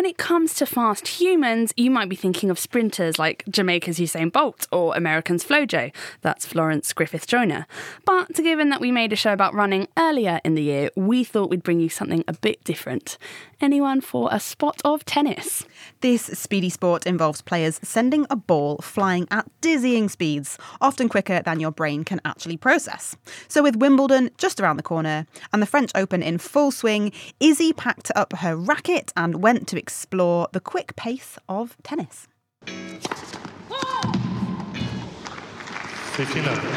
when it comes to fast humans, you might be thinking of sprinters like Jamaica's Usain Bolt or Americans Flojo. That's Florence Griffith Joyner. But given that we made a show about running earlier in the year, we thought we'd bring you something a bit different. Anyone for a spot of tennis? This speedy sport involves players sending a ball flying at dizzying speeds, often quicker than your brain can actually process. So with Wimbledon just around the corner and the French Open in full swing, Izzy packed up her racket and went to explore the quick pace of tennis. 59.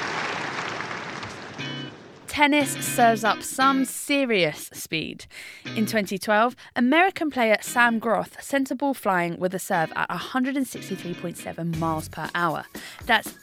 Tennis serves up some serious speed. In 2012, American player Sam Groth sent a ball flying with a serve at 163.7 miles per hour. That's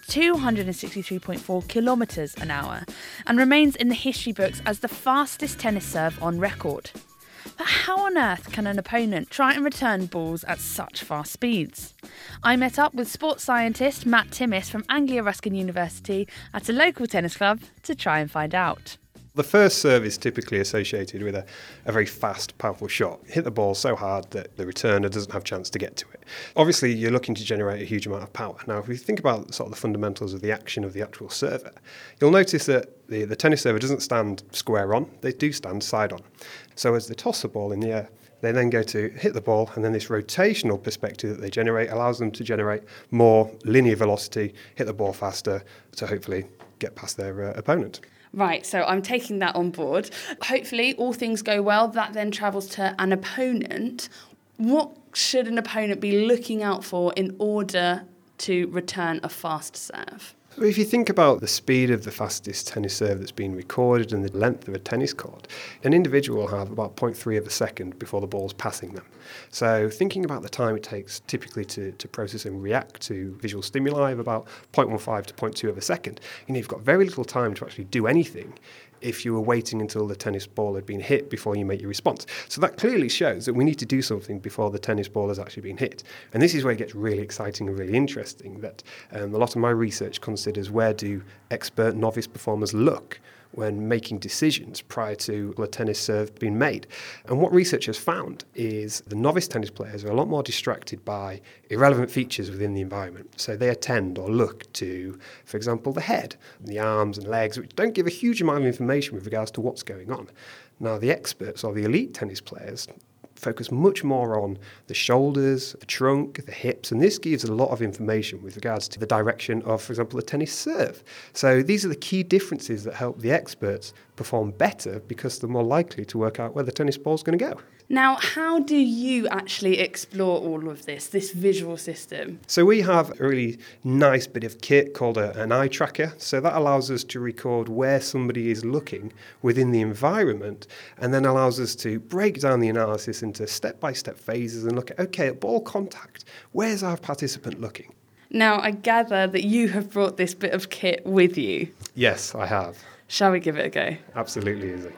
263.4 kilometres an hour, and remains in the history books as the fastest tennis serve on record. But how on earth can an opponent try and return balls at such fast speeds? I met up with sports scientist Matt Timmis from Anglia Ruskin University at a local tennis club to try and find out. The first serve is typically associated with a very fast, powerful shot. Hit the ball so hard that the returner doesn't have a chance to get to it. Obviously, you're looking to generate a huge amount of power. Now, if we think about sort of the fundamentals of the action of the actual server, you'll notice that the tennis server doesn't stand square on, they do stand side on. So as they toss the ball in the air, they then go to hit the ball, and then this rotational perspective that they generate allows them to generate more linear velocity, hit the ball faster, to hopefully get past their opponent. Right, so I'm taking that on board. Hopefully, all things go well. That then travels to an opponent. What should an opponent be looking out for in order to return a fast serve? If you think about the speed of the fastest tennis serve that's been recorded and the length of a tennis court, an individual will have about 0.3 of a second before the ball's passing them. So thinking about the time it takes typically to process and react to visual stimuli of about 0.15 to 0.2 of a second, you've got very little time to actually do anything if you were waiting until the tennis ball had been hit before you make your response. So that clearly shows that we need to do something before the tennis ball has actually been hit. And this is where it gets really exciting and really interesting, that a lot of my research considers where do expert novice performers look when making decisions prior to a tennis serve being made. And what research has found is the novice tennis players are a lot more distracted by irrelevant features within the environment. So they attend or look to, for example, the head, the arms and legs, which don't give a huge amount of information with regards to what's going on. Now, the experts or the elite tennis players focus much more on the shoulders, the trunk, the hips, and this gives a lot of information with regards to the direction of, for example, a tennis serve. So these are the key differences that help the experts perform better because they're more likely to work out where the tennis ball's going to go. Now, how do you actually explore all of this visual system? So we have a really nice bit of kit called an eye tracker. So that allows us to record where somebody is looking within the environment, and then allows us to break down the analysis into step-by-step phases and look at, okay, at ball contact, where's our participant looking? Now, I gather that you have brought this bit of kit with you. Yes, I have. Shall we give it a go? Absolutely, Izzy.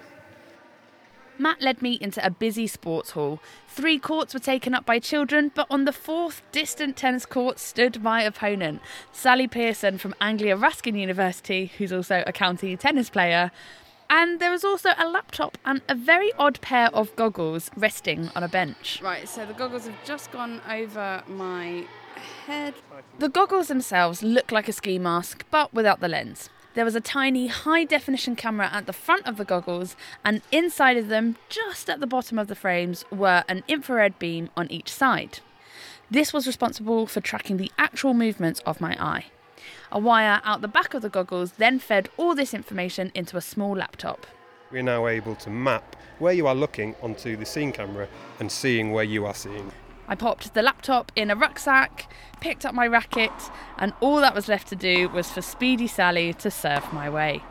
Matt led me into a busy sports hall. 3 courts were taken up by children, but on the 4th distant tennis court stood my opponent, Sally Pearson from Anglia Ruskin University, who's also a county tennis player. And there was also a laptop and a very odd pair of goggles resting on a bench. Right, so the goggles have just gone over my head. The goggles themselves look like a ski mask, but without the lens. There was a tiny high-definition camera at the front of the goggles, and inside of them, just at the bottom of the frames, were an infrared beam on each side. This was responsible for tracking the actual movements of my eye. A wire out the back of the goggles then fed all this information into a small laptop. We're now able to map where you are looking onto the seeing camera and seeing where you are seeing. I popped the laptop in a rucksack, picked up my racket, and all that was left to do was for Speedy Sally to serve my way.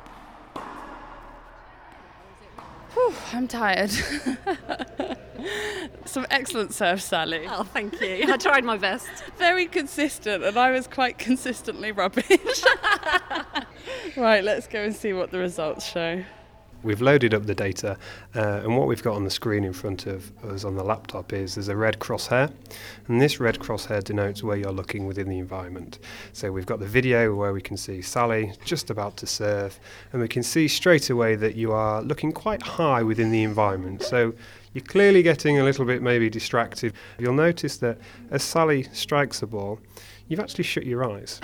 Whew, I'm tired. Some excellent serve, Sally. Oh, thank you. I tried my best. Very consistent, and I was quite consistently rubbish. Right, let's go and see what the results show. We've loaded up the data, and what we've got on the screen in front of us on the laptop is there's a red crosshair, and this red crosshair denotes where you're looking within the environment. So we've got the video where we can see Sally just about to serve, and we can see straight away that you are looking quite high within the environment. So You're clearly getting a little bit maybe distracted. You'll notice that as Sally strikes the ball, you've actually shut your eyes.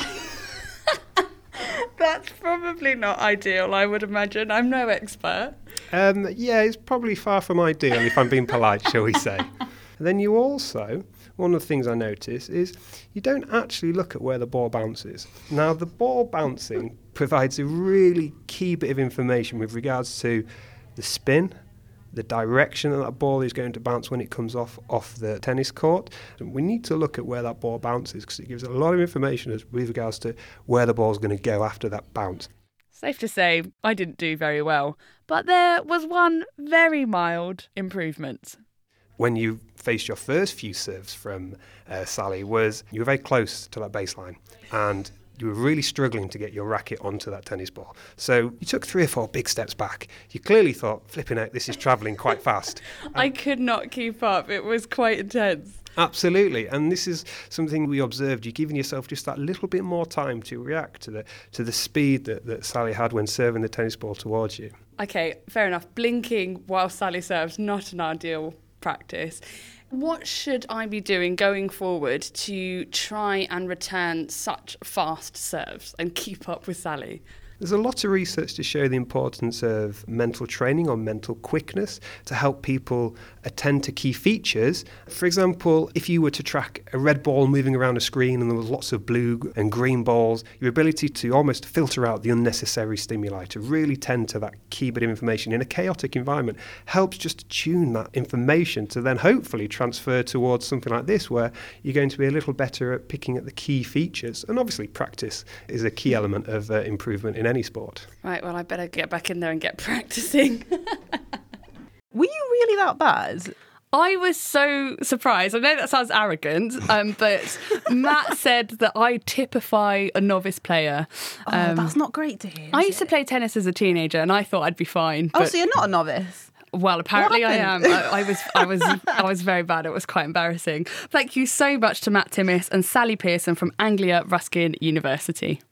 That's probably not ideal, I would imagine. I'm no expert. Yeah, it's probably far from ideal if I'm being polite, shall we say. And then you also, one of the things I notice is you don't actually look at where the ball bounces. Now, the ball bouncing provides a really key bit of information with regards to the spin, the direction that ball is going to bounce when it comes off the tennis court. And we need to look at where that ball bounces because it gives a lot of information with regards to where the ball's going to go after that bounce. Safe to say, I didn't do very well. But there was one very mild improvement. When you faced your first few serves from Sally, you were very close to that baseline and you were really struggling to get your racket onto that tennis ball. So you took 3 or 4 big steps back. You clearly thought, flipping out, this is travelling quite fast. I could not keep up. It was quite intense. Absolutely, and this is something we observed. You're giving yourself just that little bit more time to react to the speed that Sally had when serving the tennis ball towards you. Okay, fair enough. Blinking while Sally serves, not an ideal practice. What should I be doing going forward to try and return such fast serves and keep up with Sally? There's a lot of research to show the importance of mental training or mental quickness to help people attend to key features. For example, if you were to track a red ball moving around a screen and there was lots of blue and green balls, your ability to almost filter out the unnecessary stimuli, to really tend to that key bit of information in a chaotic environment, helps just tune that information to then hopefully transfer towards something like this where you're going to be a little better at picking at the key features. And obviously practice is a key element of improvement in any sport. Right, well, I better get back in there and get practicing. Were you really that bad? I was so surprised. I know that sounds arrogant, but Matt said that I typify a novice player. That's not great to hear. I used to play tennis as a teenager and I thought I'd be fine. Oh, so you're not a novice? Well, apparently I am. happened? I was very bad. It was quite embarrassing. Thank you so much to Matt Timmis and Sally Pearson from Anglia Ruskin University.